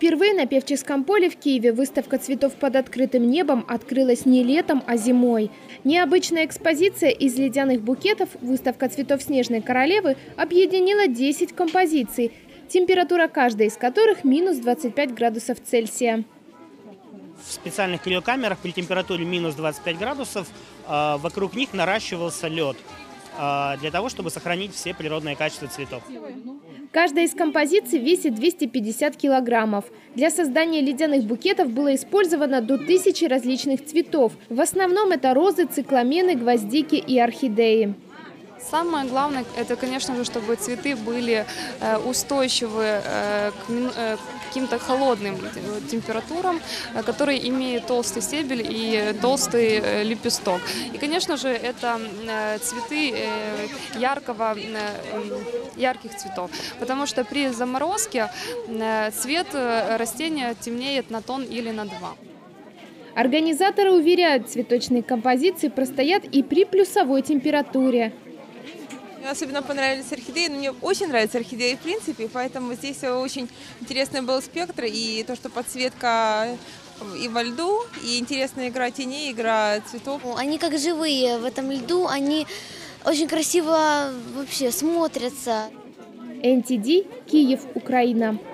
Впервые на Певческом поле в Киеве выставка цветов под открытым небом открылась не летом, а зимой. Необычная экспозиция из ледяных букетов, выставка цветов Снежной Королевы, объединила 10 композиций, температура каждой из которых минус 25 градусов Цельсия. В специальных криокамерах при температуре минус 25 градусов вокруг них наращивался лед для того, чтобы сохранить все природные качества цветов. Каждая из композиций весит 250 килограммов. Для создания ледяных букетов было использовано до 1000 различных цветов. В основном это розы, цикламены, гвоздики и орхидеи. Самое главное, это, конечно же, чтобы цветы были устойчивы к каким-то холодным температурам, которые имеют толстый стебель и толстый лепесток. И, конечно же, это цветы ярких цветов, потому что при заморозке цвет растения темнеет на тон или на 2. Организаторы уверяют, цветочные композиции простоят и при плюсовой температуре. Мне особенно понравились орхидеи, но мне очень нравятся орхидеи в принципе, поэтому здесь очень интересный был спектр, и то, что подсветка и во льду, и интересная игра теней, игра цветов. Они как живые в этом льду, они очень красиво вообще смотрятся. НТД, Киев, Украина.